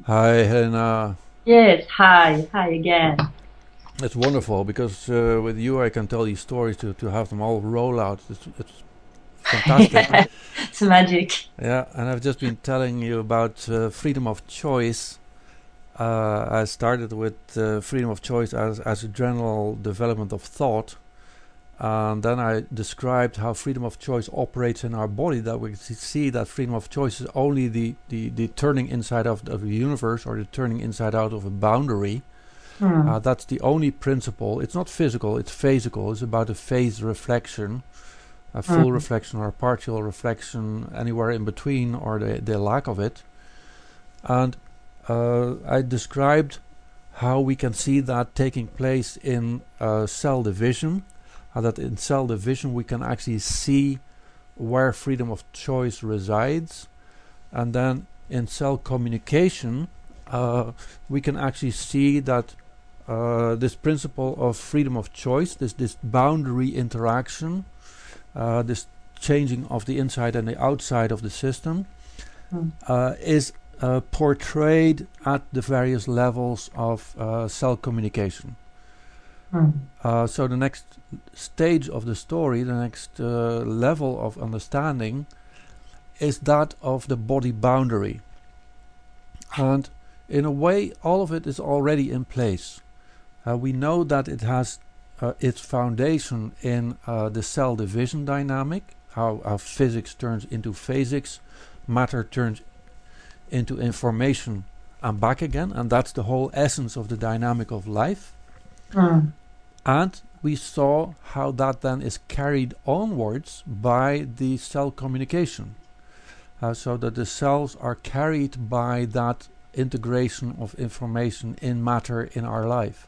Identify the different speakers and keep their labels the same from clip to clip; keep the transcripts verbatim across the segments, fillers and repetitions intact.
Speaker 1: Hi, Helena.
Speaker 2: Yes, hi, hi again.
Speaker 1: It's wonderful because uh, with you I can tell these stories to, to have them all roll out. It's, it's fantastic.
Speaker 2: Yeah, it's magic.
Speaker 1: Yeah, and I've just been telling you about uh, freedom of choice. Uh, I started with uh, freedom of choice as, as a general development of thought. And then I described how freedom of choice operates in our body, that we see that freedom of choice is only the, the, the turning inside of, of the universe or the turning inside out of a boundary. Uh,
Speaker 2: Hmm.
Speaker 1: that's the only principle. It's not physical, it's phasical. It's about a phase reflection, a full
Speaker 2: Hmm.
Speaker 1: reflection or a partial reflection, anywhere in between or the, the lack of it. And uh, I described how we can see that taking place in uh, cell division, uh, that in cell division we can actually see where freedom of choice resides. And then in cell communication, uh, we can actually see that uh, this principle of freedom of choice, this this boundary interaction, uh, this changing of the inside and the outside of the system,
Speaker 2: Hmm.
Speaker 1: uh, is uh, portrayed at the various levels of uh, cell communication.
Speaker 2: Hmm.
Speaker 1: Uh, so the next stage of the story, the next uh, level of understanding, is that of the body boundary, and in a way, all of it is already in place. Uh, we know that it has uh, its foundation in uh, the cell division dynamic, how, how physics turns into phasics, matter turns into information and back again, and that's the whole essence of the dynamic of life.
Speaker 2: Hmm.
Speaker 1: And we saw how that then is carried onwards by the cell communication, uh, so that the cells are carried by that integration of information in matter in our life.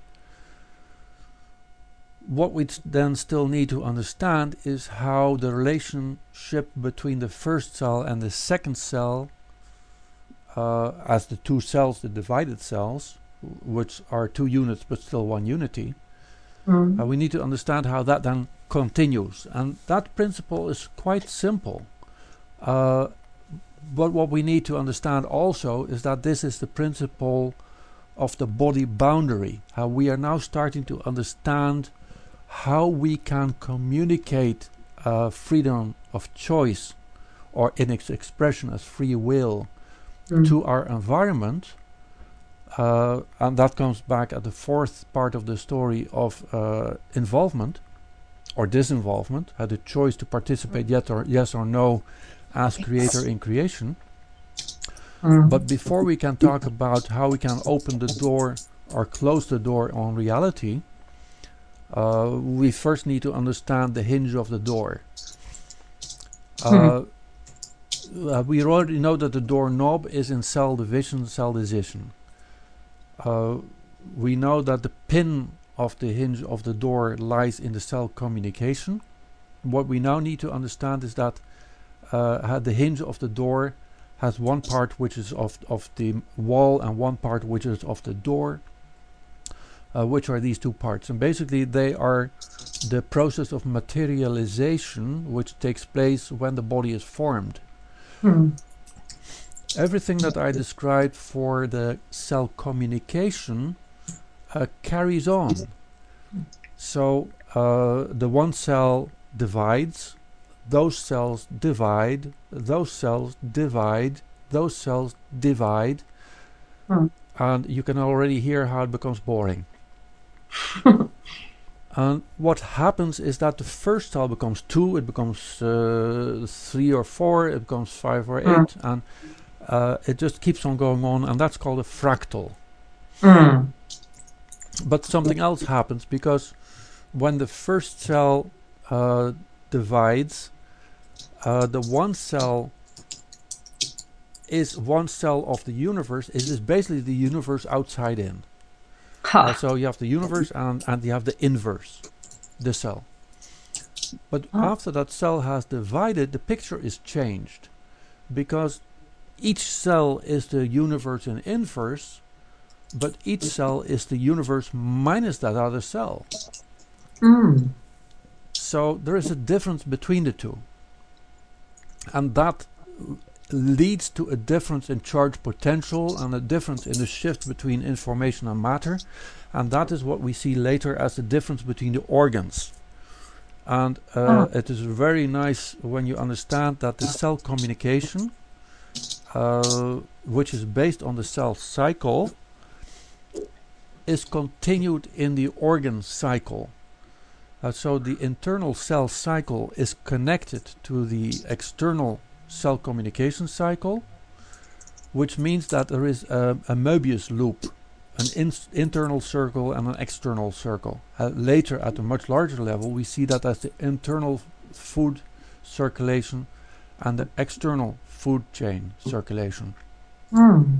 Speaker 1: What we then still need to understand is how the relationship between the first cell and the second cell, uh, as the two cells, the divided cells, which are two units but still one unity, uh,
Speaker 2: Hmm.
Speaker 1: we need to understand how that then continues. And that principle is quite simple. Uh, but what we need to understand also is that this is the principle of the body boundary. How we are now starting to understand how we can communicate uh, freedom of choice, or in its expression as free will,
Speaker 2: Hmm.
Speaker 1: to our environment. Uh, and that comes back at the fourth part of the story of uh, involvement or disinvolvement, uh, the choice to participate yet or yes or no as creator in creation.
Speaker 2: Hmm.
Speaker 1: But before we can talk about how we can open the door or close the door on reality, uh, we first need to understand the hinge of the door.
Speaker 2: Hmm.
Speaker 1: Uh, uh, we already know that the doorknob is in cell division, cell decision. Uh, we know that the pin of the hinge of the door lies in the cell communication. What we now need to understand is that uh, the hinge of the door has one part which is of, of the wall and one part which is of the door, uh, which are these two parts. And basically, they are the process of materialization which takes place when the body is formed.
Speaker 2: Hmm.
Speaker 1: Everything that I described for the cell communication uh, carries on. So uh, the one cell divides, those cells divide, those cells divide, those cells divide,
Speaker 2: Hmm.
Speaker 1: and you can already hear how it becomes boring. And what happens is that the first cell becomes two, it becomes uh, three or four, it becomes five or
Speaker 2: Hmm.
Speaker 1: eight, and uh, it just keeps on going on, and that's called a fractal.
Speaker 2: Hmm.
Speaker 1: But something else happens because when the first cell uh, divides, uh, the one cell is one cell of the universe. It is basically the universe outside in. Uh,
Speaker 2: Ha.
Speaker 1: so you have the universe and, and you have the inverse, the cell. But
Speaker 2: Ah.
Speaker 1: after that cell has divided, the picture is changed because each cell is the universe in inverse, but each cell is the universe minus that other cell.
Speaker 2: Hmm.
Speaker 1: So there is a difference between the two. And that leads to a difference in charge potential and a difference in the shift between information and matter, and that is what we see later as the difference between the organs. And uh, it is very nice when you understand that the cell communication, uh, which is based on the cell cycle, is continued in the organ cycle. Uh, so the internal cell cycle is connected to the external cell communication cycle, which means that there is a, a Möbius loop, an in internal circle and an external circle. Uh, later, at a much larger level, we see that as the internal food circulation and the external food chain circulation.
Speaker 2: Mm.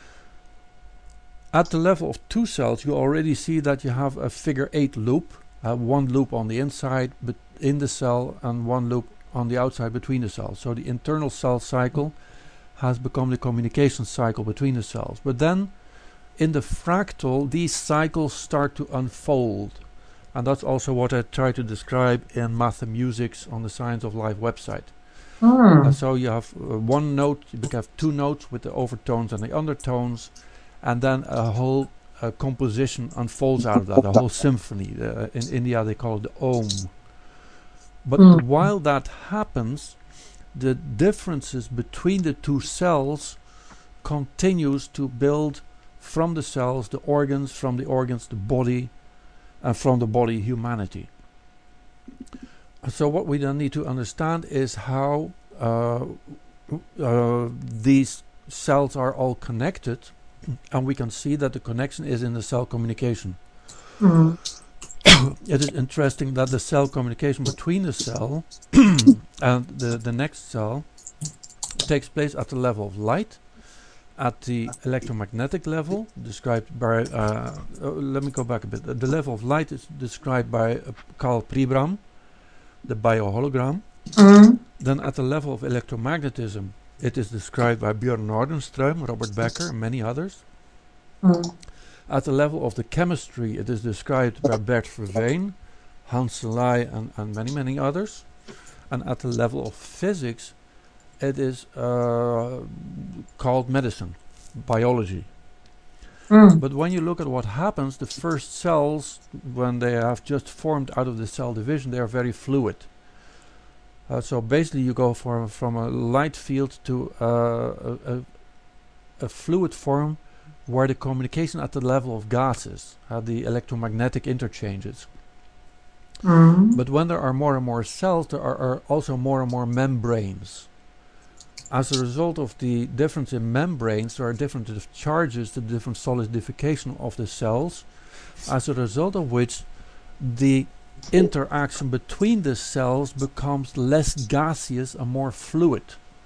Speaker 1: At the level of two cells, you already see that you have a figure eight loop, uh, one loop on the inside but in the cell and one loop on the outside between the cells. So the internal cell cycle has become the communication cycle between the cells. But then in the fractal, these cycles start to unfold. And that's also what I try to describe in Mathemusics on the Science of Life website.
Speaker 2: Mm.
Speaker 1: Uh, so you have uh, one note, you have two notes with the overtones and the undertones, and then a whole uh, composition unfolds out of that, a whole symphony. Uh, in India they call it the Om. But
Speaker 2: Mm.
Speaker 1: while that happens, the differences between the two cells continues to build from the cells, the organs, from the organs, the body, and from the body, humanity. So what we then need to understand is how uh, uh, these cells are all connected, and we can see that the connection is in the cell communication.
Speaker 2: Mm.
Speaker 1: It is interesting that the cell communication between the cell and the, the next cell takes place at the level of light, at the electromagnetic level, described by, uh, uh, let me go back a bit. Uh, the level of light is described by uh, Carl Pribram, the biohologram.
Speaker 2: Mm.
Speaker 1: Then at the level of electromagnetism, it is described by Björn Nordenström, Robert Becker, and many others.
Speaker 2: Mm.
Speaker 1: At the level of the chemistry, it is described by Bert Verveen, Hans Selye, and, and many, many others. And at the level of physics, it is uh, called medicine, biology.
Speaker 2: Mm.
Speaker 1: But when you look at what happens, the first cells, when they have just formed out of the cell division, they are very fluid. Uh, so basically you go from, from a light field to uh, a, a, a fluid form where the communication at the level of gases, uh, the electromagnetic interchanges.
Speaker 2: Mm.
Speaker 1: But when there are more and more cells, there are, are also more and more membranes. As a result of the difference in membranes, there are different charges, the different solidification of the cells, as a result of which the interaction between the cells becomes less gaseous and more fluid.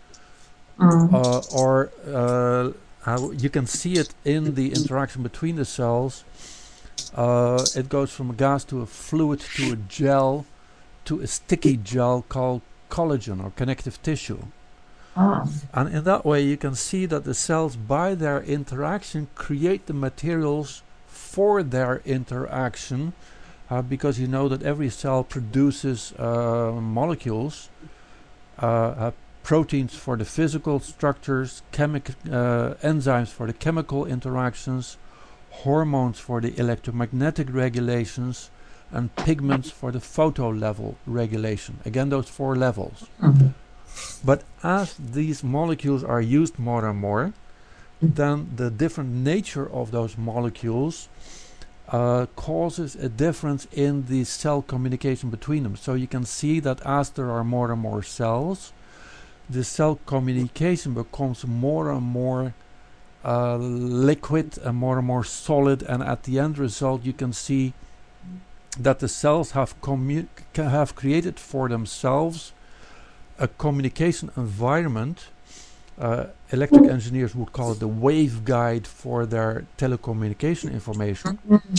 Speaker 2: Mm.
Speaker 1: Uh, or uh, how you can see it in the interaction between the cells. Uh, it goes from a gas to a fluid to a gel to a sticky gel called collagen or connective tissue.
Speaker 2: Ah.
Speaker 1: And in that way you can see that the cells, by their interaction, create the materials for their interaction, uh, because you know that every cell produces uh, molecules, uh, uh, proteins for the physical structures, chemic uh, enzymes for the chemical interactions, hormones for the electromagnetic regulations, and pigments for the photo level regulation. Again, those four levels.
Speaker 2: Mm.
Speaker 1: But as these molecules are used more and more, then the different nature of those molecules uh, causes a difference in the cell communication between them. So you can see that as there are more and more cells, the cell communication becomes more and more uh, liquid and more and more solid, and at the end result you can see that the cells have, commu have created for themselves a communication environment. Uh, electric engineers would call it the waveguide for their telecommunication information.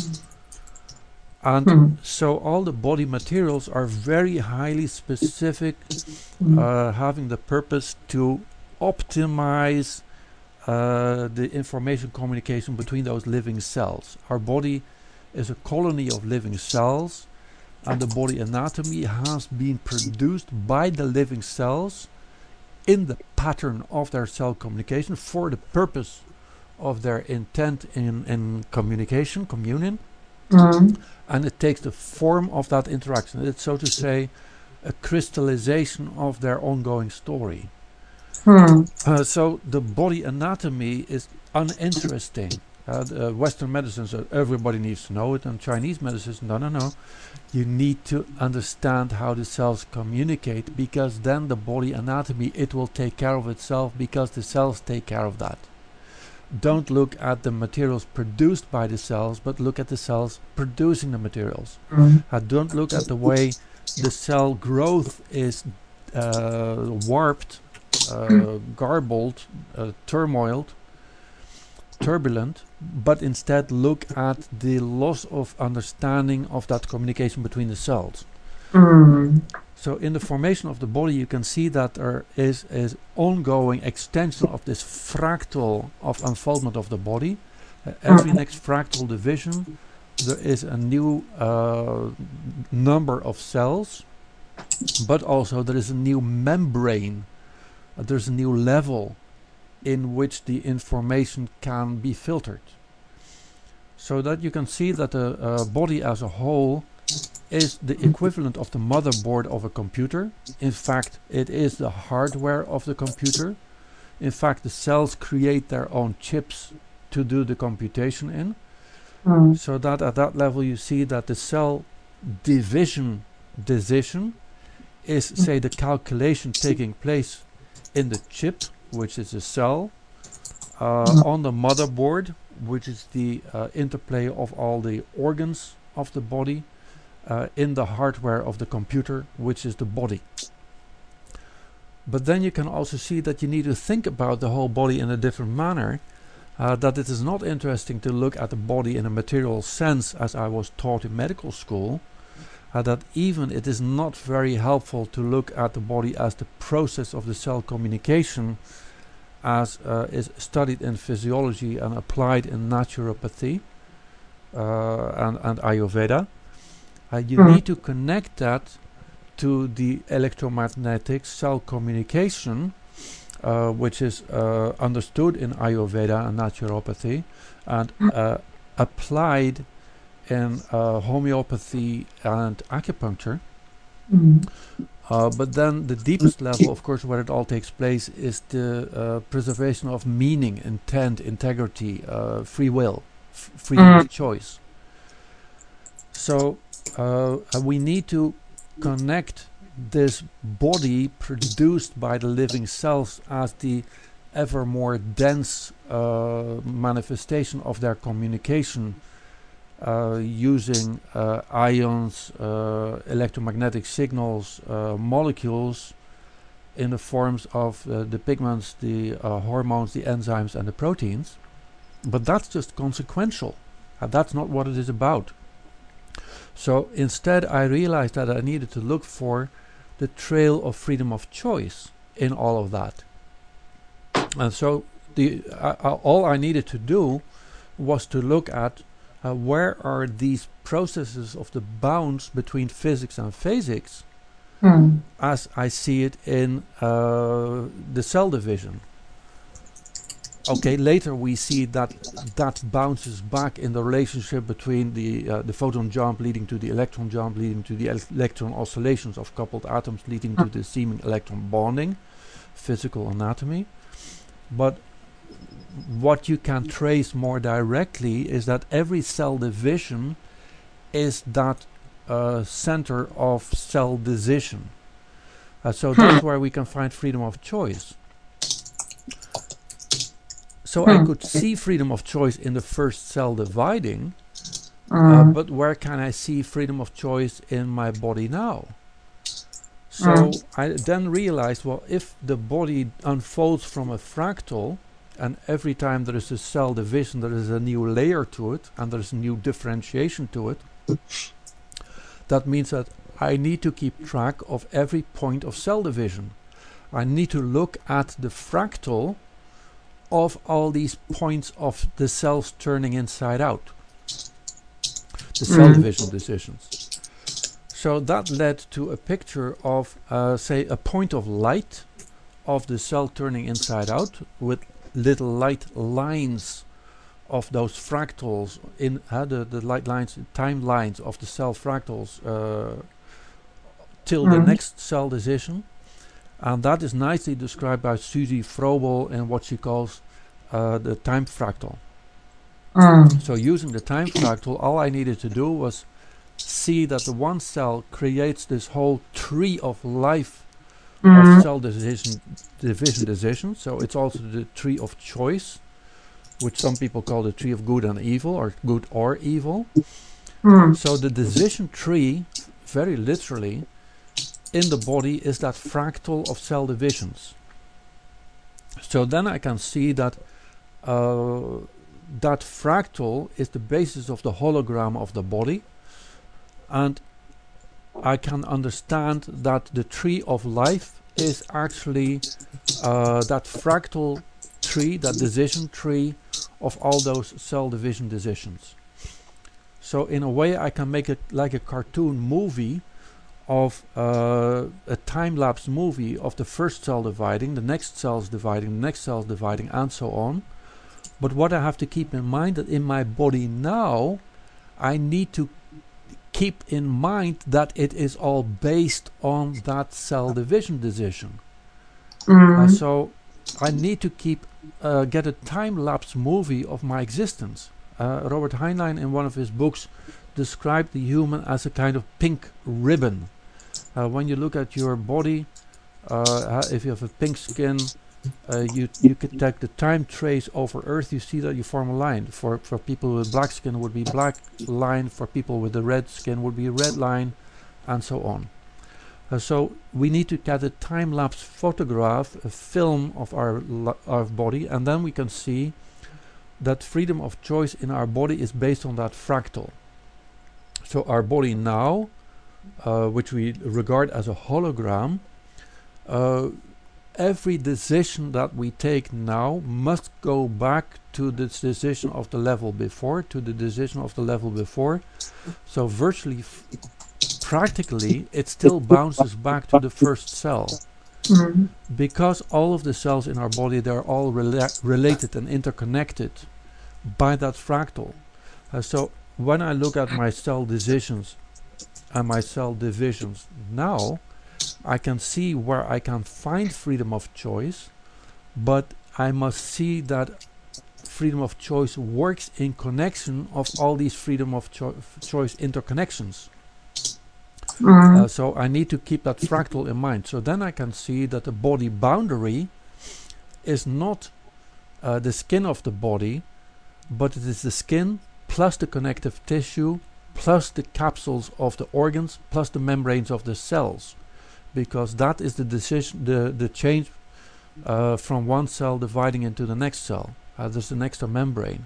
Speaker 1: And
Speaker 2: Mm.
Speaker 1: so all the body materials are very highly specific, uh, having the purpose to optimize uh, the information communication between those living cells. Our body is a colony of living cells, and the body anatomy has been produced by the living cells in the pattern of their cell communication for the purpose of their intent in, in communication, communion,
Speaker 2: mm,
Speaker 1: and it takes the form of that interaction. It's, so to say, a crystallization of their ongoing story.
Speaker 2: mm,
Speaker 1: Uh, so the body anatomy is uninteresting. Uh, the, uh, Western medicines, uh, everybody needs to know it, and Chinese medicines, no, no, no. You need to understand how the cells communicate, because then the body anatomy, it will take care of itself, because the cells take care of that. Don't look at the materials produced by the cells, but look at the cells producing the materials.
Speaker 2: mm,
Speaker 1: Uh, don't look at the way the cell growth is uh, warped, uh, garbled, uh, turmoiled, turbulent, but instead look at the loss of understanding of that communication between the cells.
Speaker 2: mm,
Speaker 1: So in the formation of the body, you can see that there is is ongoing extension of this fractal of unfoldment of the body. Uh, every
Speaker 2: mm,
Speaker 1: next fractal division, there is a new uh, number of cells, but also there is a new membrane. Uh, there's a new level in which the information can be filtered. So that you can see that the uh, body as a whole is the equivalent of the motherboard of a computer. In fact, it is the hardware of the computer. In fact, the cells create their own chips to do the computation in.
Speaker 2: mm,
Speaker 1: So that at that level you see that the cell division decision is, say, the calculation taking place in the chip, which is a cell, uh, on the motherboard, which is the uh, interplay of all the organs of the body, uh, in the hardware of the computer, which is the body. But then you can also see that you need to think about the whole body in a different manner, uh, that it is not interesting to look at the body in a material sense as I was taught in medical school, uh, that even it is not very helpful to look at the body as the process of the cell communication as uh, is studied in physiology and applied in naturopathy uh, and, and Ayurveda. Uh, you
Speaker 2: mm,
Speaker 1: need to connect that to the electromagnetic cell communication, uh, which is uh, understood in Ayurveda and naturopathy and uh, applied in uh, homeopathy and acupuncture.
Speaker 2: mm,
Speaker 1: Uh, but then the deepest level, of course, where it all takes place is the uh, preservation of meaning, intent, integrity, uh, free will, f- freedom
Speaker 2: mm,
Speaker 1: of choice. So uh, uh, we need to connect this body produced by the living cells as the ever more dense uh, manifestation of their communication, uh, using uh, ions, uh, electromagnetic signals, uh, molecules in the forms of uh, the pigments, the uh, hormones, the enzymes and the proteins. But that's just consequential. Uh, that's not what it is about. So instead I realized that I needed to look for the trail of freedom of choice in all of that. And so the uh, uh, all I needed to do was to look at uh, where are these processes of the bounds between physics and physics
Speaker 2: mm,
Speaker 1: as I see it in uh, the cell division. Okay, later we see that that bounces back in the relationship between the uh, the photon jump leading to the electron jump leading to the el- electron oscillations of coupled atoms leading to the seeming electron bonding, physical anatomy. But what you can trace more directly is that every cell division is that uh, center of cell decision. Uh, so that's where we can find freedom of choice. So I could see freedom of choice in the first cell dividing, uh,
Speaker 2: mm,
Speaker 1: but where can I see freedom of choice in my body now? So
Speaker 2: Mm.
Speaker 1: I then realized, well, if the body unfolds from a fractal, and every time there is a cell division, there is a new layer to it, and there is a new differentiation to it, that means that I need to keep track of every point of cell division. I need to look at the fractal of all these points of the cells turning inside out, the cell
Speaker 2: Mm.
Speaker 1: division decisions. So that led to a picture of, uh, say, a point of light of the cell turning inside out with little light lines of those fractals in uh, the, the light lines, timelines of the cell fractals uh, till the
Speaker 2: Mm.
Speaker 1: next cell decision. And that is nicely described by Susie Frobel in what she calls uh, the time fractal.
Speaker 2: Mm.
Speaker 1: So using the time fractal, all I needed to do was see that the one cell creates this whole tree of life
Speaker 2: Mm.
Speaker 1: of cell decision, division decision. So it's also the tree of choice, which some people call the tree of good and evil, or good or evil.
Speaker 2: Mm.
Speaker 1: So the decision tree, very literally, in the body is that fractal of cell divisions. So then I can see that uh, that fractal is the basis of the hologram of the body, and I can understand that the tree of life is actually uh, that fractal tree, that decision tree of all those cell division decisions. So in a way I can make it like a cartoon movie of uh, a time-lapse movie of the first cell dividing, the next cells dividing, the next cells dividing, and so on. But what I have to keep in mind that in my body now, I need to keep in mind that it is all based on that cell division decision.
Speaker 2: Mm.
Speaker 1: Uh, so I need to keep uh, get a time-lapse movie of my existence. Uh, Robert Heinlein, in one of his books, described the human as a kind of pink ribbon. Uh, when you look at your body, uh, if you have a pink skin, uh, you you could take the time trace over Earth. You see that you form a line. For for people with black skin, would be black line. For people with the red skin, would be a red line, and so on. Uh, so we need to get a time-lapse photograph, a film of our our body, and then we can see that freedom of choice in our body is based on that fractal. So our body now, uh, which we regard as a hologram, uh, every decision that we take now must go back to this decision of the level before, to the decision of the level before. So virtually, f practically, it still bounces back to the first cell.
Speaker 2: Mm.
Speaker 1: Because all of the cells in our body, they're all rela related and interconnected by that fractal. Uh, so when I look at my cell decisions and my cell divisions now, I can see where I can find freedom of choice, but I must see that freedom of choice works in connection of all these freedom of cho choice interconnections.
Speaker 2: Mm.
Speaker 1: Uh, so I need to keep that fractal in mind. So then I can see that the body boundary is not uh, the skin of the body, but it is the skin plus the connective tissue plus the capsules of the organs plus the membranes of the cells, because that is the decision, the the change uh, from one cell dividing into the next cell. Uh, there's an extra membrane.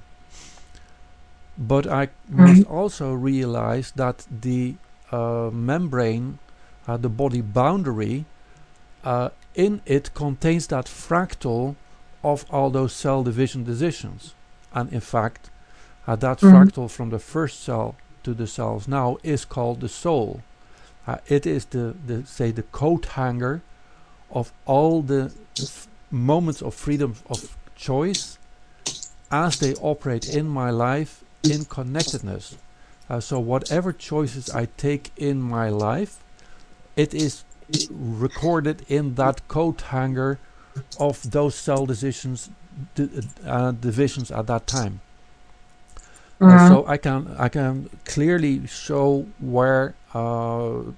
Speaker 1: But I
Speaker 2: Mm.
Speaker 1: must also realize that the uh, membrane, uh, the body boundary, uh, in it contains that fractal of all those cell division decisions. And in fact, uh, that
Speaker 2: Mm.
Speaker 1: fractal from the first cell to the cells now is called the soul. Uh, it is the, the, say, the coat hanger of all the f moments of freedom of choice as they operate in my life in connectedness. Uh, so whatever choices I take in my life, it is recorded in that coat hanger of those cell decisions, di uh, divisions at that time.
Speaker 2: Mm.
Speaker 1: Uh, so I can I can clearly show where uh,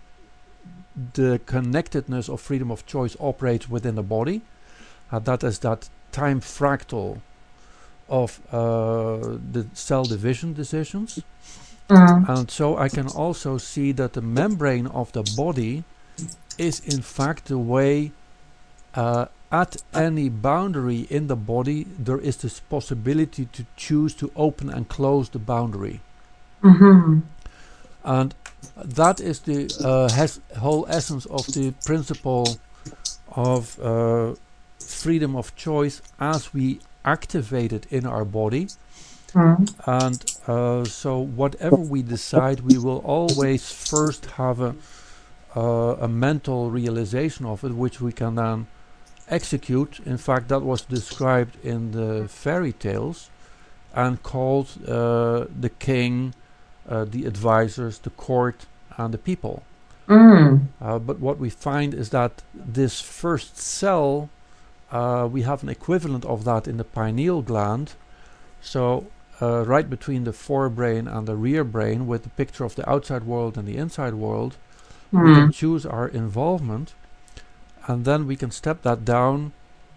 Speaker 1: the connectedness of freedom of choice operates within the body. Uh, that is that time fractal of uh, the cell division decisions.
Speaker 2: Mm.
Speaker 1: And so I can also see that the membrane of the body is in fact the way uh, at any boundary in the body there is this possibility to choose to open and close the boundary.
Speaker 2: Mm-hmm.
Speaker 1: And that is the uh, has whole essence of the principle of uh, freedom of choice as we activate it in our body.
Speaker 2: Mm.
Speaker 1: And uh, so whatever we decide, we will always first have a, uh, a mental realization of it, which we can then execute. In fact, that was described in the fairy tales and called uh, the king, uh, the advisors, the court, and the people.
Speaker 2: Mm.
Speaker 1: Uh, but what we find is that this first cell, uh, we have an equivalent of that in the pineal gland. So uh, right between the forebrain and the rear brain, with the picture of the outside world and the inside world,
Speaker 2: Mm.
Speaker 1: we can choose our involvement, and then we can step that down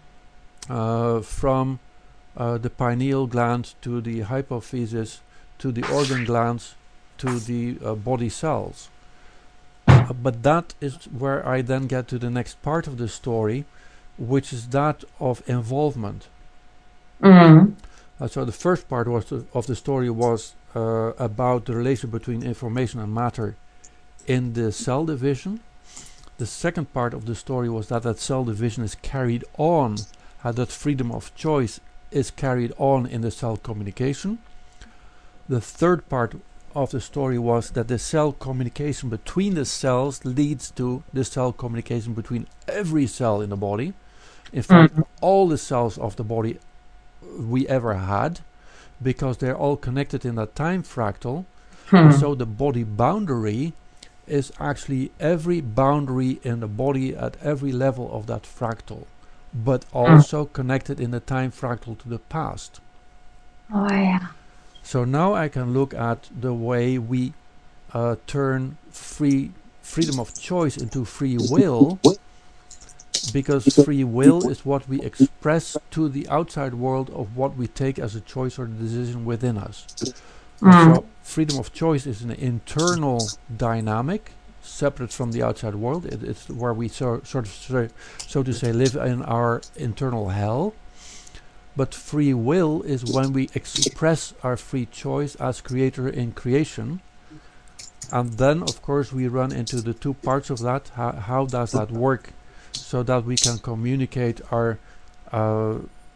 Speaker 1: uh, from uh, the pineal gland to the hypophysis, to the organ glands, to the uh, body cells. Uh, but that is where I then get to the next part of the story, which is that of involvement.
Speaker 2: Mm.
Speaker 1: Uh, so the first part was the, of the story was uh, about the relation between information and matter in the cell division. The second part of the story was that that cell division is carried on, uh, that freedom of choice is carried on in the cell communication. The third part of the story was that the cell communication between the cells leads to the cell communication between every cell in the body. In fact,
Speaker 2: Mm.
Speaker 1: all the cells of the body we ever had, because they're all connected in that time fractal. And
Speaker 2: Mm.
Speaker 1: so the body boundary is actually every boundary in the body at every level of that fractal, but also connected in the time fractal to the past.
Speaker 2: Oh, yeah.
Speaker 1: So now I can look at the way we uh, turn free freedom of choice into free will, because free will is what we express to the outside world of what we take as a choice or decision within us. Uh,
Speaker 2: Mm.
Speaker 1: so freedom of choice is an internal dynamic, separate from the outside world. It, it's where we so, sort of, so, so to say, live in our internal hell. But free will is when we express our free choice as creator in creation. And then, of course, we run into the two parts of that. How, how does that work so that we can communicate our uh,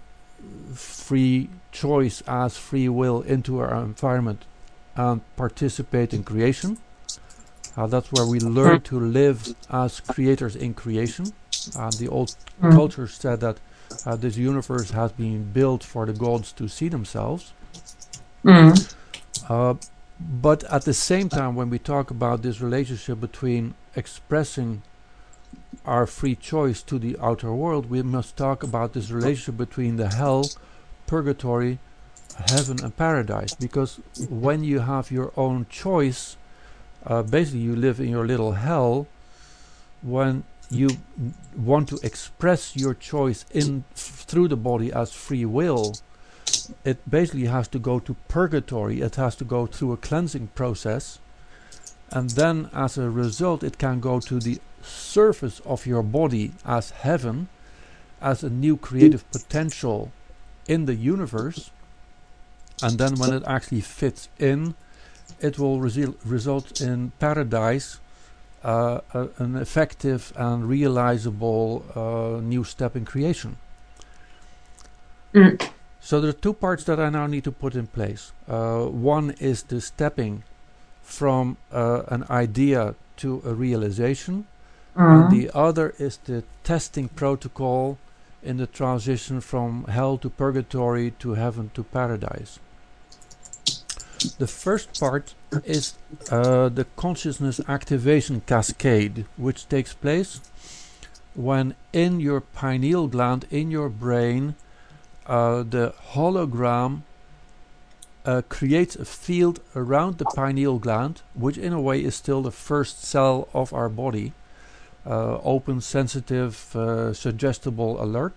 Speaker 1: free choice as free will into our environment and participate in creation? Uh, that's where we learn to live as creators in creation. Uh, the old
Speaker 2: Mm.
Speaker 1: culture said that uh, this universe has been built for the gods to see themselves.
Speaker 2: Mm.
Speaker 1: Uh, but at the same time, when we talk about this relationship between expressing our free choice to the outer world, we must talk about this relationship between the hell, purgatory, heaven and paradise. Because when you have your own choice, uh, basically you live in your little hell. When you n- want to express your choice in f- through the body as free will, it basically has to go to purgatory. It has to go through a cleansing process, and then as a result it can go to the surface of your body as heaven, as a new creative potential in the universe. And then when it actually fits in, it will resil- result in paradise, uh, a, an effective and realizable uh, new step in creation.
Speaker 2: Mm.
Speaker 1: So there are two parts that I now need to put in place. Uh, one is the stepping from uh, an idea to a realization, and
Speaker 2: Mm.
Speaker 1: the other is the testing protocol in the transition from hell to purgatory to heaven to paradise. The first part is uh, the consciousness activation cascade, which takes place when in your pineal gland, in your brain, uh, the hologram uh, creates a field around the pineal gland, which in a way is still the first cell of our body, uh, open, sensitive, uh, suggestible, alert.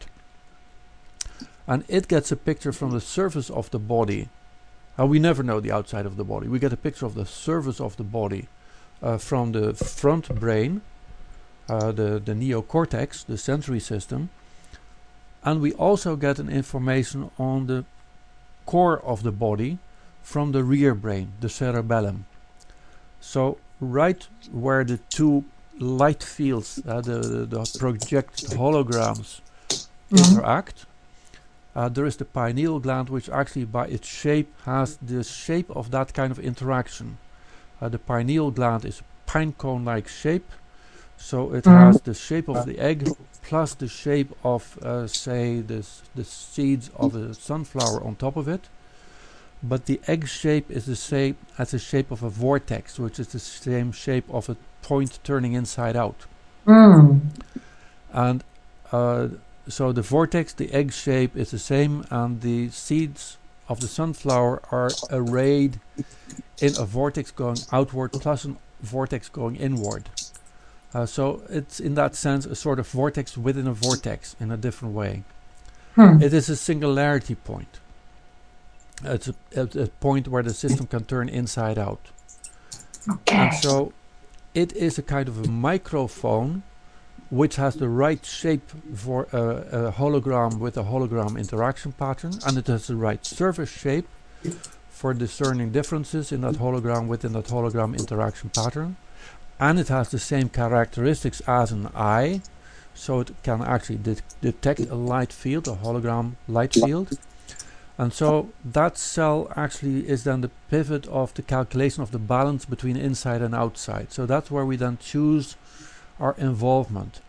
Speaker 1: And it gets a picture from the surface of the body. Uh, we never know the outside of the body. We get a picture of the surface of the body uh, from the front brain, uh, the, the neocortex, the sensory system. And we also get an information on the core of the body from the rear brain, the cerebellum. So right where the two light fields, uh, the, the, the projected holograms,
Speaker 2: Mm.
Speaker 1: interact, uh, there is the pineal gland, which actually by its shape has the shape of that kind of interaction. Uh, the pineal gland is a pine cone-like shape. So it
Speaker 2: Mm.
Speaker 1: has the shape of the egg plus the shape of, uh, say, this, the seeds of a sunflower on top of it. But the egg shape is the same as the shape of a vortex, which is the same shape of a point turning inside out.
Speaker 2: Mm.
Speaker 1: And uh, so the vortex, the egg shape is the same, and the seeds of the sunflower are arrayed in a vortex going outward plus a vortex going inward. Uh, so it's in that sense a sort of vortex within a vortex in a different way.
Speaker 2: Hmm.
Speaker 1: It is a singularity point. It's a, a, a point where the system can turn inside out.
Speaker 2: Okay.
Speaker 1: And so it is a kind of a microphone which has the right shape for a, a hologram with a hologram interaction pattern, and it has the right surface shape for discerning differences in that hologram within that hologram interaction pattern. And it has the same characteristics as an eye, so it can actually de detect a light field, a hologram light field. And so that cell actually is then the pivot of the calculation of the balance between inside and outside. So that's where we then choose our involvement.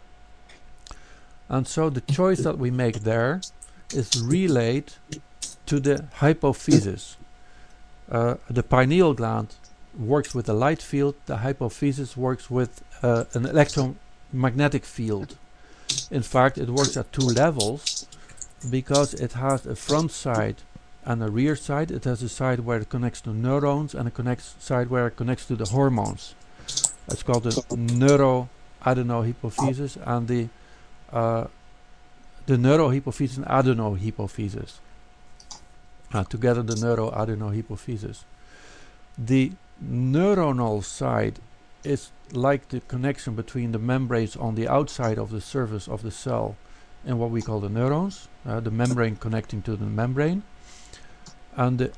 Speaker 1: And so the choice that we make there is relayed to the hypophysis. Uh, the pineal gland works with a light field, the hypophysis works with uh, an electromagnetic field. In fact, it works at two levels because it has a front side and a rear side. It has a side where it connects to neurons and a connects side where it connects to the hormones. It's called the neuroadenohypophysis and the uh, the neurohypophysis and adenohypophysis. Uh, together the neuroadenohypophysis. The neuronal side is like the connection between the membranes on the outside of the surface of the cell and what we call the neurons, uh, the membrane connecting to the membrane. And the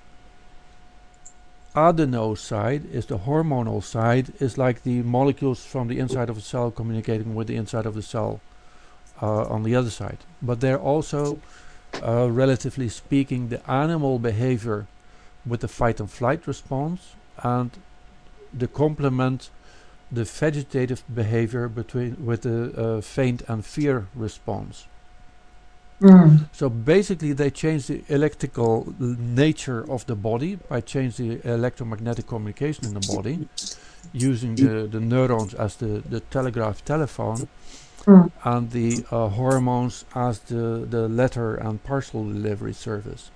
Speaker 1: adeno side is the hormonal side, is like the molecules from the inside of a cell communicating with the inside of the cell uh, on the other side. But they're also, uh, relatively speaking, the animal behavior with the fight and flight response, and the complement the vegetative behavior between with the uh, faint and fear response.
Speaker 2: Mm.
Speaker 1: So basically they change the electrical nature of the body by changing the electromagnetic communication in the body using the, the neurons as the, the telegraph telephone
Speaker 2: Mm.
Speaker 1: and the uh, hormones as the, the letter and parcel delivery service.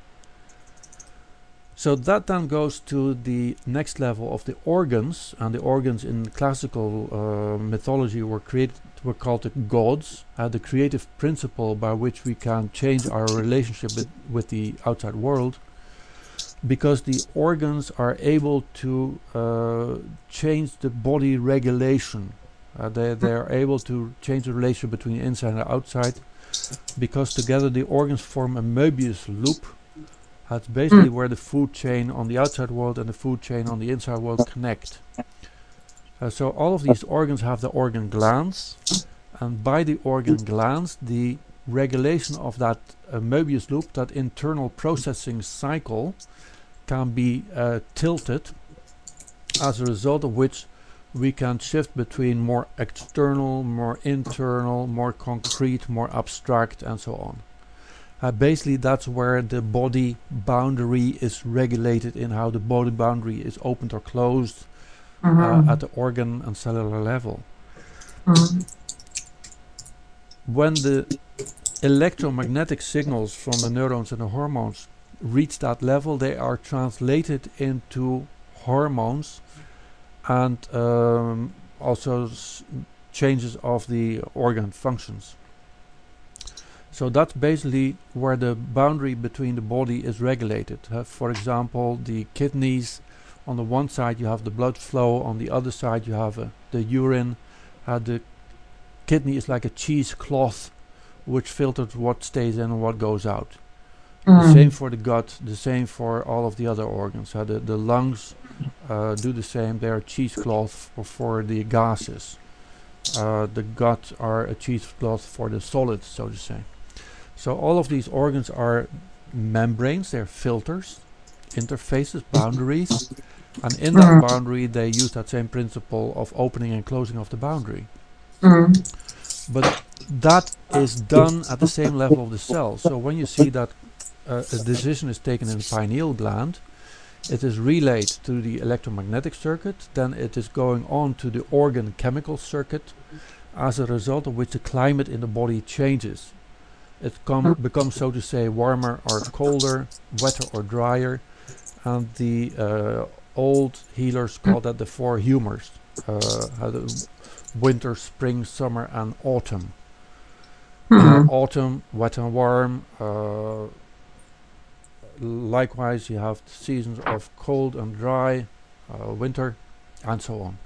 Speaker 1: So that then goes to the next level of the organs, and the organs in classical uh, mythology were created, were called the gods, uh, the creative principle by which we can change our relationship with, with the outside world, because the organs are able to uh, change the body regulation. Uh, they, they are able to change the relation between inside and outside, because together the organs form a Möbius loop. That's basically mm. where the food chain on the outside world and the food chain on the inside world connect. Uh, so all of these organs have the organ glands, and by the organ glands the regulation of that uh, Möbius loop, that internal processing cycle, can be uh, tilted, as a result of which we can shift between more external, more internal, more concrete, more abstract, and so on. Uh, basically that's where the body boundary is regulated, in how the body boundary is opened or closed
Speaker 2: Mm-hmm.
Speaker 1: uh, at the organ and cellular level.
Speaker 2: Mm-hmm.
Speaker 1: When the electromagnetic signals from the neurons and the hormones reach that level, they are translated into hormones and um, also s changes of the organ functions. So that's basically where the boundary between the body is regulated. Uh, for example, the kidneys, on the one side you have the blood flow, on the other side you have uh, the urine. Uh, the kidney is like a cheesecloth which filters what stays in and what goes out.
Speaker 2: Mm.
Speaker 1: The same for the gut, the same for all of the other organs. Uh, the, the lungs uh, do the same, they are cheesecloth for, for the gases. Uh, the gut are a cheesecloth for the solids, so to say. So all of these organs are membranes, they're filters, interfaces, boundaries, and in that
Speaker 2: Mm.
Speaker 1: boundary they use that same principle of opening and closing of the boundary.
Speaker 2: mm,
Speaker 1: But that is done at the same level of the cell. So when you see that uh, a decision is taken in the pineal gland, it is relayed to the electromagnetic circuit, then it is going on to the organ chemical circuit, as a result of which the climate in the body changes. It com- becomes, so to say, warmer or colder, wetter or drier, and the uh, old healers call that the four humors, uh, the winter, spring, summer, and autumn. Uh,
Speaker 2: mm,
Speaker 1: autumn, wet and warm. Uh, likewise, you have the seasons of cold and dry, uh, winter, and so on.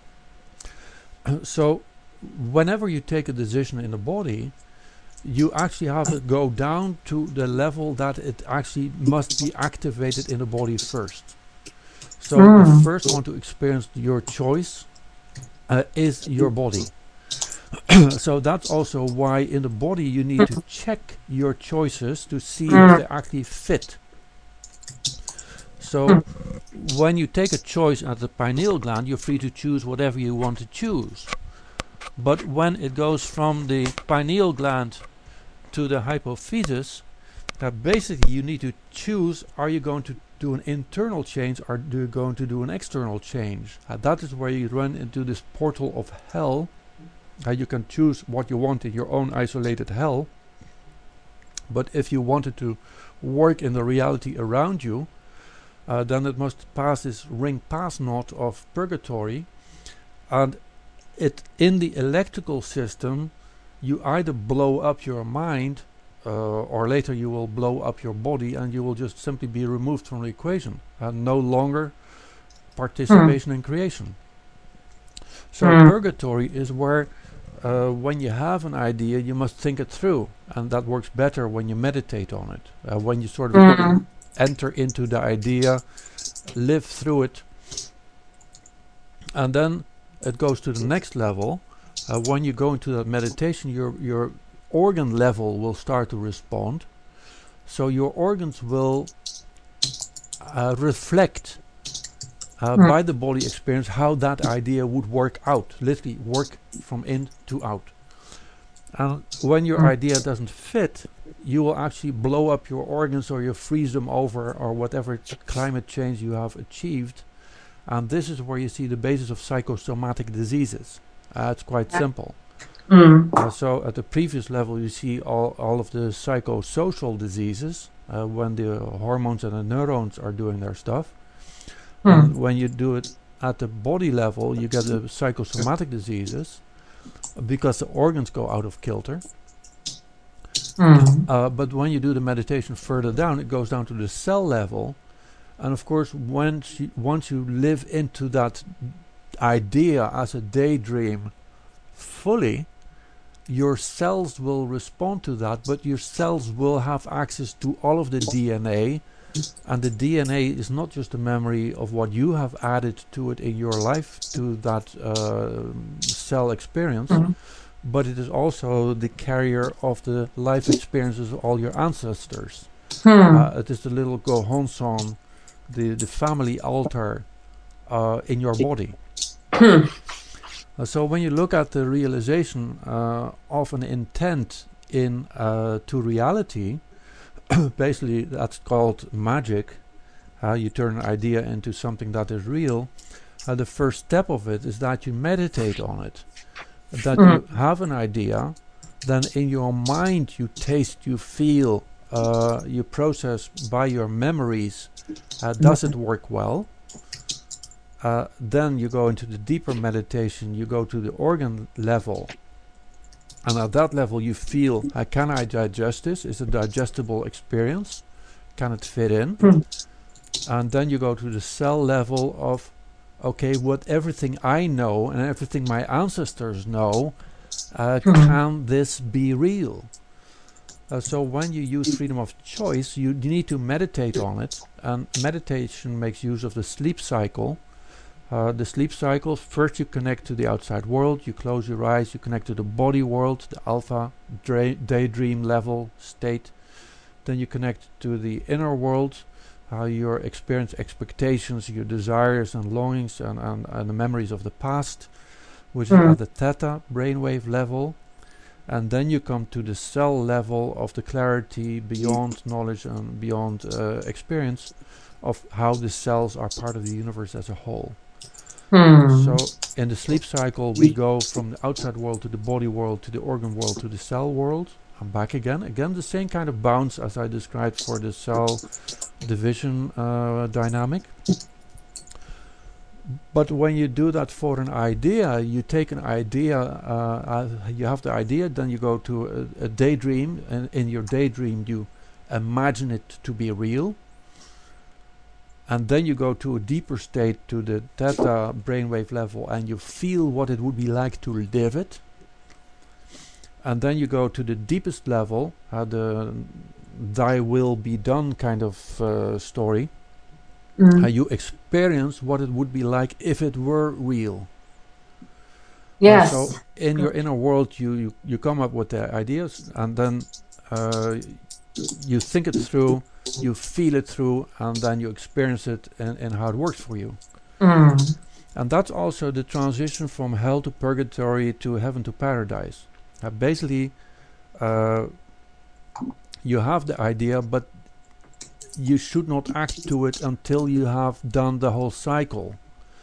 Speaker 1: So, whenever you take a decision in the body, you actually have it go down to the level that it actually must be activated in the body first. So, the
Speaker 2: mm,
Speaker 1: first one to experience your choice uh, is your body. So that's also why in the body you need to check your choices to see if
Speaker 2: mm,
Speaker 1: they actually fit. So when you take a choice at the pineal gland, you're free to choose whatever you want to choose. But when it goes from the pineal gland to the hypophysis, that basically you need to choose, are you going to do an internal change or are you going to do an external change? Uh, that is where you run into this portal of hell. Uh, you can choose what you want in your own isolated hell, but if you wanted to work in the reality around you, uh, then it must pass this ring pass knot of purgatory, and it in the electrical system you either blow up your mind uh, or later you will blow up your body and you will just simply be removed from the equation and no longer participation in creation. So
Speaker 2: mm,
Speaker 1: purgatory is where Uh, when you have an idea, you must think it through, and that works better when you meditate on it. Uh, when you sort of
Speaker 2: mm,
Speaker 1: enter into the idea, live through it, and then it goes to the next level. Uh, when you go into that meditation, your your organ level will start to respond. So your organs will uh, reflect uh,
Speaker 2: mm,
Speaker 1: by the body experience how that idea would work out, literally work from in to out. And when your
Speaker 2: mm,
Speaker 1: idea doesn't fit, you will actually blow up your organs or you freeze them over or whatever climate change you have achieved. And this is where you see the basis of psychosomatic diseases. Uh, it's quite simple.
Speaker 2: mm,
Speaker 1: Uh, so at the previous level, you see all, all of the psychosocial diseases uh, when the hormones and the neurons are doing their stuff. And
Speaker 2: mm,
Speaker 1: when you do it at the body level, you get the psychosomatic diseases because the organs go out of kilter.
Speaker 2: mm,
Speaker 1: Uh, but when you do the meditation further down, it goes down to the cell level. And of course, once you, once you live into that idea as a daydream fully, your cells will respond to that, but your cells will have access to all of the D N A. And the D N A is not just a memory of what you have added to it in your life, to that uh, cell experience,
Speaker 2: mm,
Speaker 1: but it is also the carrier of the life experiences of all your ancestors.
Speaker 2: mm,
Speaker 1: Uh, it is the little Gohonson, the, the family altar uh, in your body.
Speaker 2: mm,
Speaker 1: Uh, so when you look at the realization uh, of an intent in uh, to reality, basically that's called magic. Uh, you turn an idea into something that is real. Uh, the first step of it is that you meditate on it. That
Speaker 2: mm,
Speaker 1: you have an idea, then in your mind you taste, you feel, uh, you process by your memories. Uh, does it work well? Uh, then you go into the deeper meditation, you go to the organ level. And at that level you feel, uh, can I digest this? Is it a digestible experience? Can it fit in?
Speaker 2: mm,
Speaker 1: And then you go to the cell level of, okay, what everything I know and everything my ancestors know, uh,
Speaker 2: mm,
Speaker 1: can this be real? Uh, so when you use freedom of choice, you, you need to meditate on it. And meditation makes use of the sleep cycle. Uh, the sleep cycle, first you connect to the outside world, you close your eyes, you connect to the body world, the alpha daydream level state. Then you connect to the inner world, how your experience, expectations, your desires and longings and, and, and the memories of the past. which is
Speaker 2: Mm.
Speaker 1: at the theta brainwave level, and then you come to the cell level of the clarity beyond knowledge and beyond uh, experience of how the cells are part of the universe as a whole.
Speaker 2: Mm.
Speaker 1: So in the sleep cycle, we go from the outside world to the body world to the organ world to the cell world and back again. Again, the same kind of bounce as I described for the cell division uh, dynamic. But when you do that for an idea, you take an idea, uh, uh, you have the idea, then you go to a, a daydream, and in your daydream you imagine it to be real. And then you go to a deeper state, to the theta brainwave level, and you feel what it would be like to live it. And then you go to the deepest level, uh, the thy will be done kind of uh, story.
Speaker 2: Mm.
Speaker 1: Uh, you experience what it would be like if it were real.
Speaker 2: Yes.
Speaker 1: Uh, so in your inner world, you, you, you come up with the ideas, and then uh, you think it through, you feel it through, and then you experience it and, and how it works for you.
Speaker 2: Mm.
Speaker 1: And that's also the transition from hell to purgatory to heaven to paradise. Uh, basically, uh, you have the idea, but you should not act to it until you have done the whole cycle.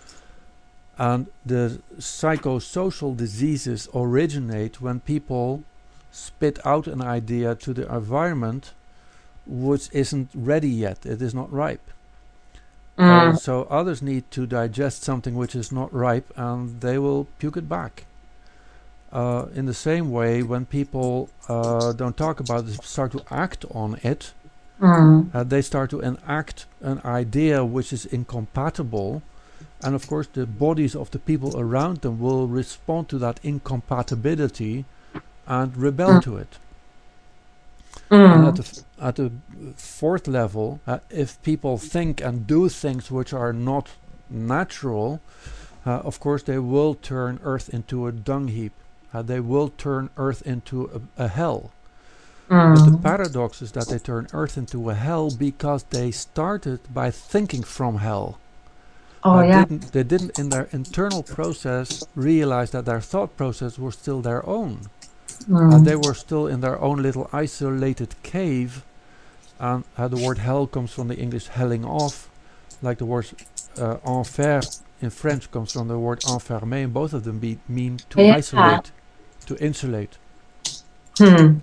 Speaker 1: And the psychosocial diseases originate when people spit out an idea to the environment which isn't ready yet, it is not ripe.
Speaker 2: Mm.
Speaker 1: Uh, so others need to digest something which is not ripe, and they will puke it back. Uh, in the same way, when people uh, don't talk about it, start to act on it,
Speaker 2: Mm.
Speaker 1: uh, they start to enact an idea which is incompatible, and of course the bodies of the people around them will respond to that incompatibility and rebel
Speaker 2: Mm.
Speaker 1: to it.
Speaker 2: Mm.
Speaker 1: And at the, f- at the fourth level, uh, if people think and do things which are not natural, uh, of course they will turn Earth into a dung heap. Uh, they will turn Earth into a, a hell.
Speaker 2: Mm.
Speaker 1: But the paradox is that they turn Earth into a hell because they started by thinking from hell.
Speaker 2: Oh
Speaker 1: Uh,
Speaker 2: yeah.
Speaker 1: didn't, they didn't in their internal process realize that their thought process was still their own.
Speaker 2: Mm.
Speaker 1: Uh, they were still in their own little isolated cave, and uh, the word hell comes from the English helling off, like the word uh, enfer in French comes from the word enfermer, and both of them be, mean to
Speaker 2: Yeah.
Speaker 1: isolate, to insulate.
Speaker 2: Hmm.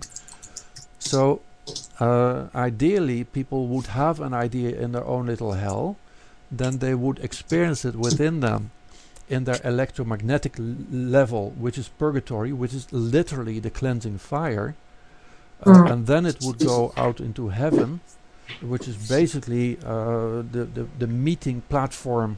Speaker 1: So uh, ideally people would have an idea in their own little hell, then they would experience it within them in their electromagnetic l- level, which is purgatory, which is literally the cleansing fire, uh,
Speaker 2: Mm.
Speaker 1: and then it would go out into heaven, which is basically uh, the, the, the meeting platform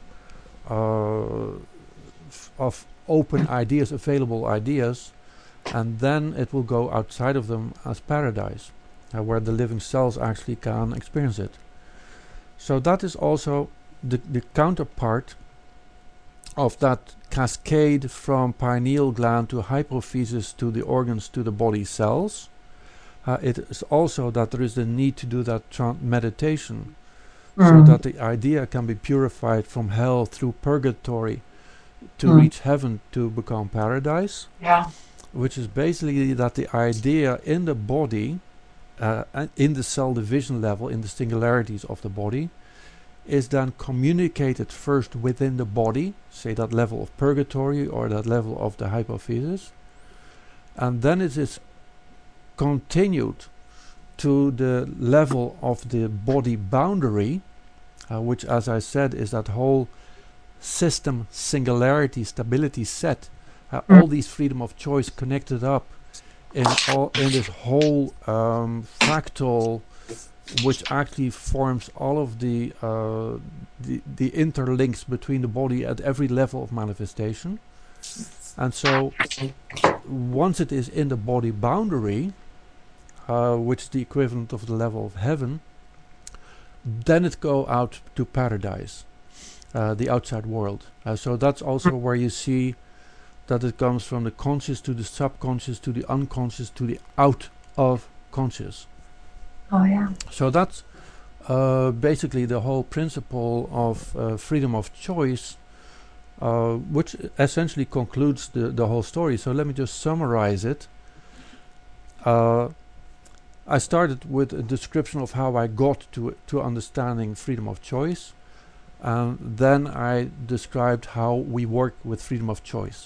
Speaker 1: uh, f- of open ideas, available ideas, and then it will go outside of them as paradise, uh, where the living cells actually can experience it. So that is also the, the counterpart of that cascade from pineal gland to hypophysis to the organs to the body cells. Uh, it is also that there is the need to do that tran- meditation, so
Speaker 2: Mm.
Speaker 1: that the idea can be purified from hell through purgatory to
Speaker 2: Mm.
Speaker 1: reach heaven to become paradise,
Speaker 2: Yeah.
Speaker 1: which is basically that the idea in the body, uh, and in the cell division level, in the singularities of the body, is then communicated first within the body, say that level of purgatory or that level of the hypophysis, and then it is continued to the level of the body boundary, uh, which, as I said, is that whole system singularity stability set, uh,
Speaker 2: Mm.
Speaker 1: all these freedom of choice connected up in all in this whole um, fractal, which actually forms all of the, uh, the the interlinks between the body at every level of manifestation. And so once it is in the body boundary, uh, which is the equivalent of the level of heaven, then it go out to paradise, uh, the outside world. Uh, so that's also where you see that it comes from the conscious to the subconscious to the unconscious to the out of conscious.
Speaker 2: Oh yeah.
Speaker 1: So that's uh, basically the whole principle of uh, freedom of choice uh, which essentially concludes the, the whole story. So let me just summarize it. Uh, I started with a description of how I got to to understanding freedom of choice, and then I described how we work with freedom of choice.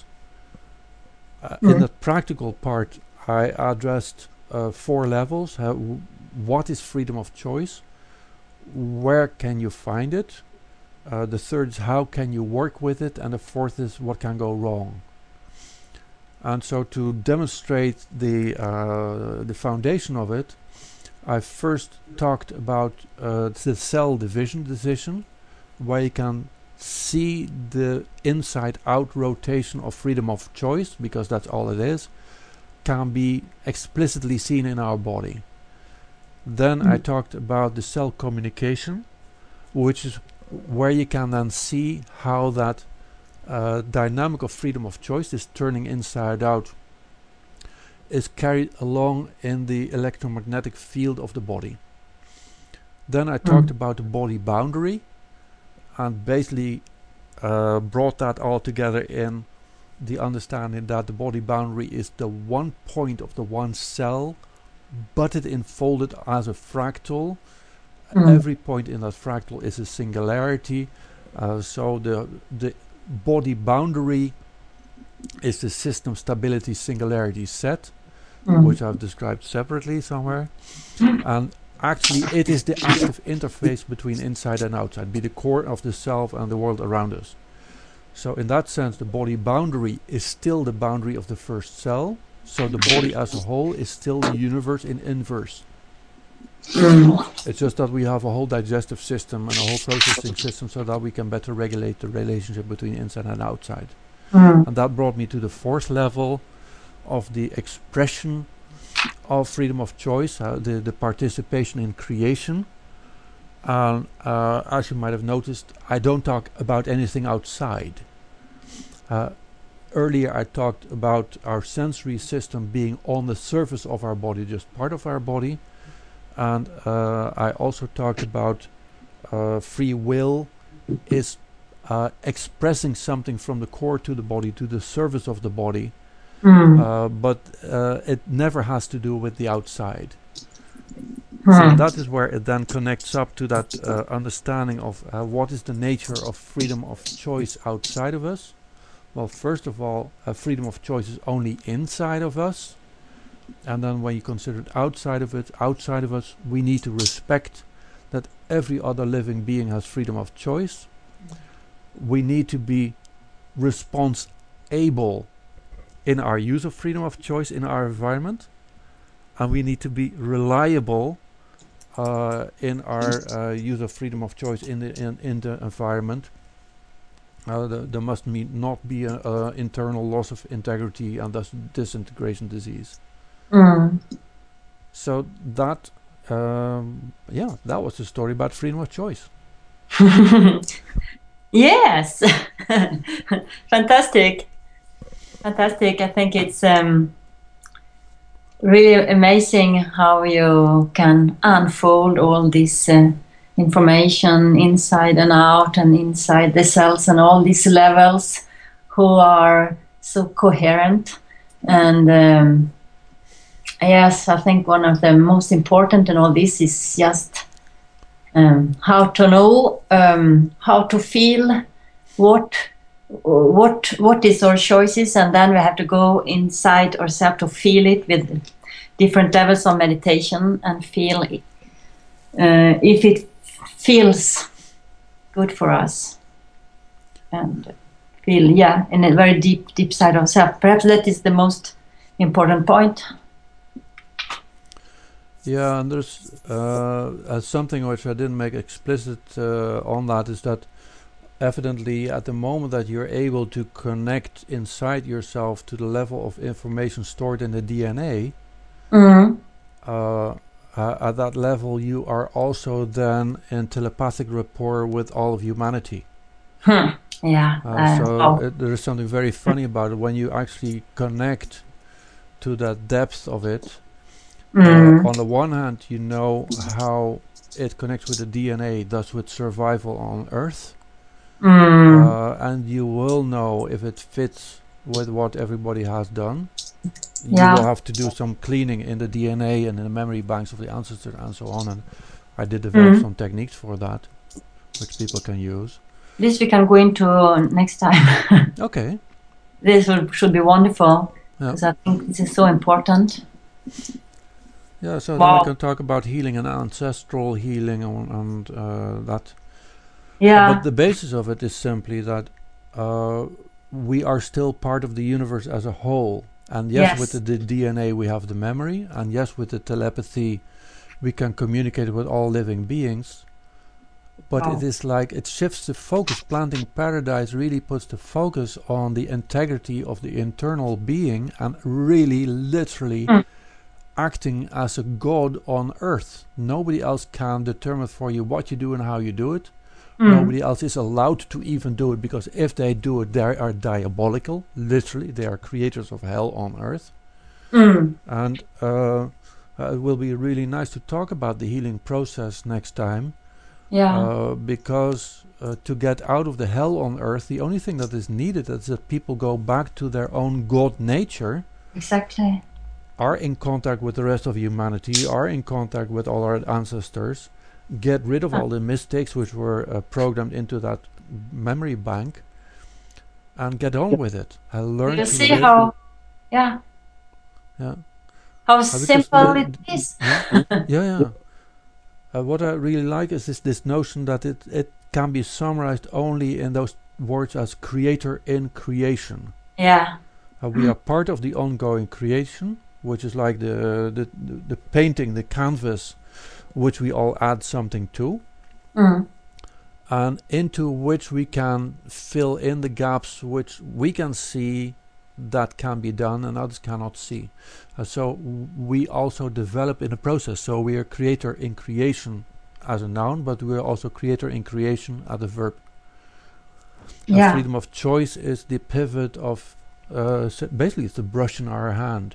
Speaker 1: Uh,
Speaker 2: Mm.
Speaker 1: In the practical part, I addressed uh, four levels. How, w- what is freedom of choice? Where can you find it? Uh, the third is how can you work with it? And the fourth is what can go wrong. And so to demonstrate the uh, the foundation of it, I first talked about uh, the cell division decision, where you can see the inside-out rotation of freedom of choice, because that's all it is, can be explicitly seen in our body. Then I
Speaker 2: Mm.
Speaker 1: talked about the cell communication, which is where you can then see how that uh, dynamic of freedom of choice, this turning inside out, is carried along in the electromagnetic field of the body. Then I talked
Speaker 2: Mm.
Speaker 1: about the body boundary, and basically uh, brought that all together in the understanding that the body boundary is the one point of the one cell, but it enfolded as a fractal.
Speaker 2: Mm.
Speaker 1: Every point in that fractal is a singularity. Uh, so the the body boundary is the system stability singularity set,
Speaker 2: Mm.
Speaker 1: which I've described separately somewhere. And actually, it is the active interface between inside and outside, be the core of the self and the world around us. So in that sense, the body boundary is still the boundary of the first cell. So the body as a whole is still the universe in inverse.
Speaker 2: Mm.
Speaker 1: It's just that we have a whole digestive system and a whole processing system so that we can better regulate the relationship between inside and outside.
Speaker 2: Mm.
Speaker 1: And that brought me to the fourth level of the expression of freedom of choice, uh, the, the participation in creation. And uh, as you might have noticed, I don't talk about anything outside. Uh, earlier I talked about our sensory system being on the surface of our body, just part of our body. And uh, I also talked about uh, free will is uh, expressing something from the core to the body, to the surface of the body.
Speaker 2: Mm.
Speaker 1: Uh, but uh, it never has to do with the outside.
Speaker 2: Mm.
Speaker 1: So that is where it then connects up to that uh, understanding of uh, what is the nature of freedom of choice outside of us. Well, first of all, uh, freedom of choice is only inside of us. And then when you consider it outside of it, outside of us, we need to respect that every other living being has freedom of choice. We need to be response able in our use of freedom of choice in our environment, and we need to be reliable uh, in our uh, use of freedom of choice in the in, in the environment. Uh, the, there must be not be an internal loss of integrity and thus disintegration disease.
Speaker 2: Mm.
Speaker 1: So that, um, yeah, that was the story about freedom of choice.
Speaker 2: Yes. Fantastic. Fantastic. I think it's um, really amazing how you can unfold all this uh, information inside and out and inside the cells and all these levels who are so coherent. And um, yes, I think one of the most important in all this is just um, how to know, um, how to feel what what what is our choices, and then we have to go inside ourselves to feel it with different levels of meditation and feel uh, if it feels good for us, and feel yeah in a very deep deep side of self. Perhaps that is the most important point.
Speaker 1: Yeah, and there's uh, uh, something which I didn't make explicit uh, on that is that evidently at the moment that you're able to connect inside yourself to the level of information stored in the D N A,
Speaker 2: Mm-hmm.
Speaker 1: uh, uh, at that level you are also then in telepathic rapport with all of humanity.
Speaker 2: Hmm. Yeah.
Speaker 1: Uh,
Speaker 2: Uh,
Speaker 1: so
Speaker 2: oh.
Speaker 1: it, there is something very funny about it when you actually connect to that depth of it.
Speaker 2: Mm.
Speaker 1: Uh, on the one hand, you know how it connects with the D N A, thus with survival on Earth.
Speaker 2: Mm.
Speaker 1: uh, and you will know if it fits with what everybody has done. You
Speaker 2: Yeah.
Speaker 1: will have to do some cleaning in the D N A and in the memory banks of the ancestors and so on. And I did develop
Speaker 2: Mm.
Speaker 1: some techniques for that, which people can use.
Speaker 2: This we can go into next time.
Speaker 1: Okay.
Speaker 2: This will, should be wonderful,
Speaker 1: Yeah.
Speaker 2: because I think this is so important.
Speaker 1: Yeah. So then we
Speaker 2: Wow.
Speaker 1: can talk about healing and ancestral healing and, and uh, that.
Speaker 2: Yeah.
Speaker 1: But the basis of it is simply that uh, we are still part of the universe as a whole. And yes,
Speaker 2: Yes.
Speaker 1: with the, the D N A we have the memory, and yes, with the telepathy we can communicate with all living beings. But
Speaker 2: Wow.
Speaker 1: it is like it shifts the focus. Planting Paradise really puts the focus on the integrity of the internal being and really literally
Speaker 2: Mm.
Speaker 1: acting as a god on earth. Nobody else can determine for you what you do and how you do it.
Speaker 2: Mm.
Speaker 1: Nobody else is allowed to even do it, because if they do it, they are diabolical. Literally, they are creators of hell on earth.
Speaker 2: Mm.
Speaker 1: And uh, uh, it will be really nice to talk about the healing process next time.
Speaker 2: Yeah.
Speaker 1: Uh, because uh, to get out of the hell on earth, the only thing that is needed is that people go back to their own God nature,
Speaker 2: Exactly.
Speaker 1: are in contact with the rest of humanity, are in contact with all our ancestors, get rid of
Speaker 2: Ah.
Speaker 1: all the mistakes which were uh, programmed into that memory bank, and get on with it. I learned
Speaker 2: You
Speaker 1: to
Speaker 2: see
Speaker 1: live.
Speaker 2: how, yeah,
Speaker 1: Yeah,
Speaker 2: how
Speaker 1: uh, because
Speaker 2: simple
Speaker 1: the,
Speaker 2: it
Speaker 1: d-
Speaker 2: is.
Speaker 1: yeah, yeah, yeah. Uh, what I really like is this, this notion that it, it can be summarized only in those words as creator in creation.
Speaker 2: Yeah.
Speaker 1: Uh, we are part of the ongoing creation, which is like the, the, the, the painting, the canvas, which we all add something to,
Speaker 2: Mm.
Speaker 1: and into which we can fill in the gaps which we can see that can be done and others cannot see. Uh, so w- we also develop in the process. So we are creator in creation as a noun, but we are also creator in creation as a verb. And
Speaker 2: Yeah.
Speaker 1: freedom of choice is the pivot of, uh, s- basically it's the brush in our hand.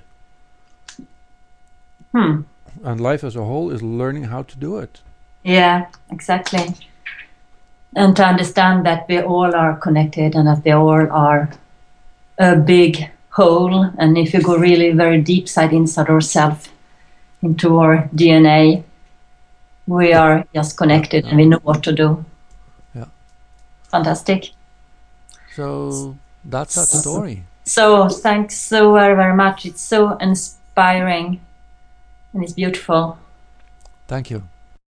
Speaker 2: Hmm.
Speaker 1: And life as a whole is learning how to do it.
Speaker 2: Yeah, exactly. And to understand that we all are connected and that we all are a big whole. And if you go really very deep side inside ourselves, into our D N A, we
Speaker 1: Yeah.
Speaker 2: are just connected
Speaker 1: Yeah,
Speaker 2: and we know what to do.
Speaker 1: Yeah.
Speaker 2: Fantastic.
Speaker 1: So that's that story.
Speaker 2: So thanks so very, very much. It's so inspiring and it's beautiful.
Speaker 1: Thank you.